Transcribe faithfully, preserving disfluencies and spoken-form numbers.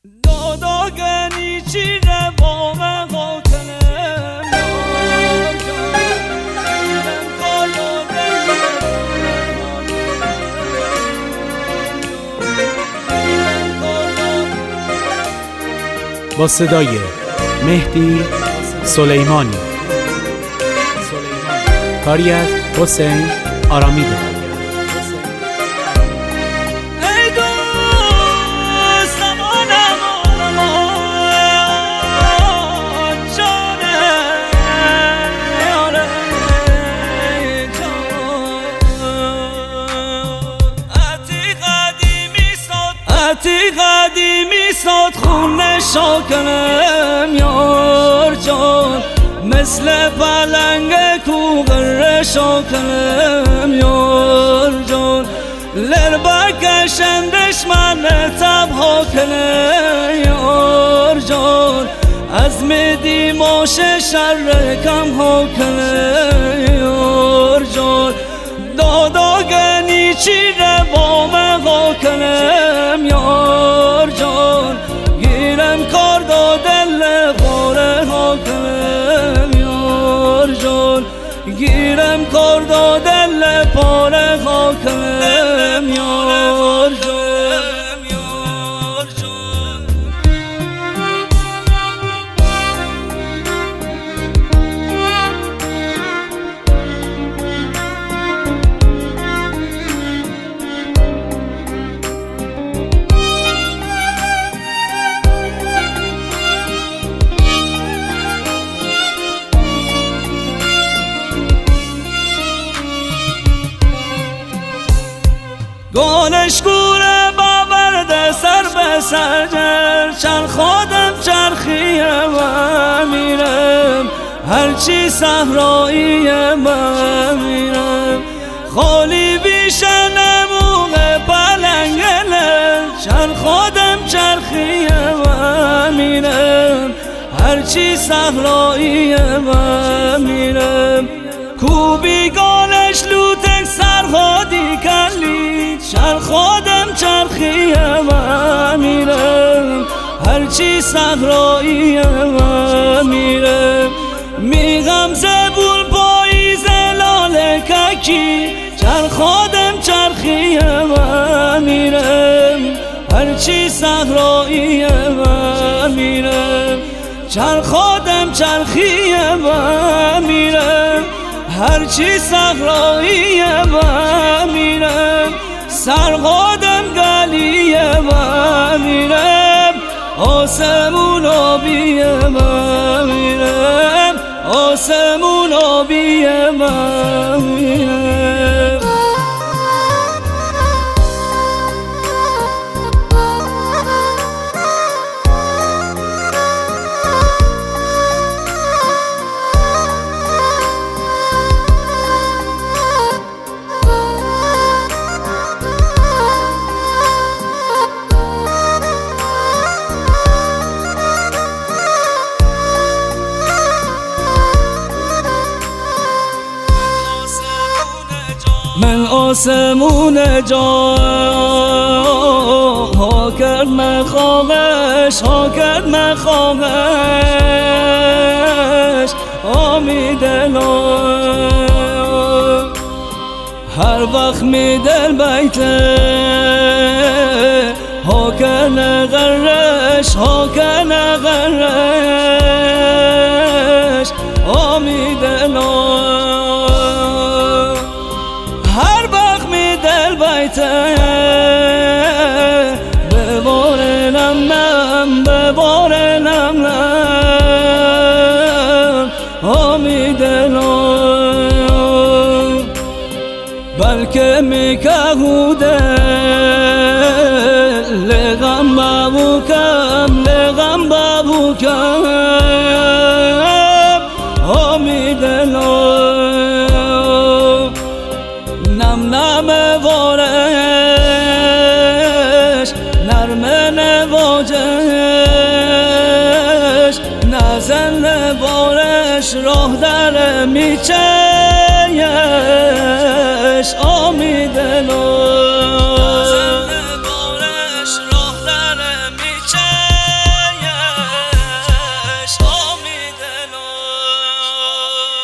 داداگنی چی روام غاکنم یار جانم کالو با صدای مهدی سلیمانی، کاری از حسین آرامیده. عتی قدیمی ساد خونه شاکنم یار جان، مثل پلنگ کوغر شاکنم یار جان، لر بکشندش من تبها کنه یار جان، از میدی ماش شر کم ها کنه یار جان، داداگنی چی روام غاکنم یار جان، گیرم کار دا دل غاره ها کنم یار جان، گیرم کار دا دل پاره ها کنم یار جان. گانش کوره باورده سر به سجر، چر خودم چرخیه و میرم، هرچی صحراییه و میرم، خالی بیشه نموغه پلنگله، چر خودم چرخیه و میرم، هرچی صحراییه و میرم، کوبی گانش لوتک سرهادی کلی، چر خودم چرخیه و میرم، هرچی صحراییه و میرم، میغم زبون پاییز لاله ککی، چر خودم چرخیه و میرم، هرچی صحراییه و میرم، چر خودم چرخیه و میرم، هرچی صحراییه و میرم، سرقادم گلیه و میرم، آسمون آبیه و میرم، آسمون آبیه و میرم. من آسمون جا ها کرد مخواهش، ها کرد مخواهش آمی دلا، هر وقت می دل بیته ها کرد غرش، ها کرد غرش آمی دلا، بباره نم نم بباره نم نم آمی دلم، بلکه میکهوده لغم بابوکم لغم بابوکم آمی دلم، نم نم وارش نرم نواجش، نزن وارش راه در میچه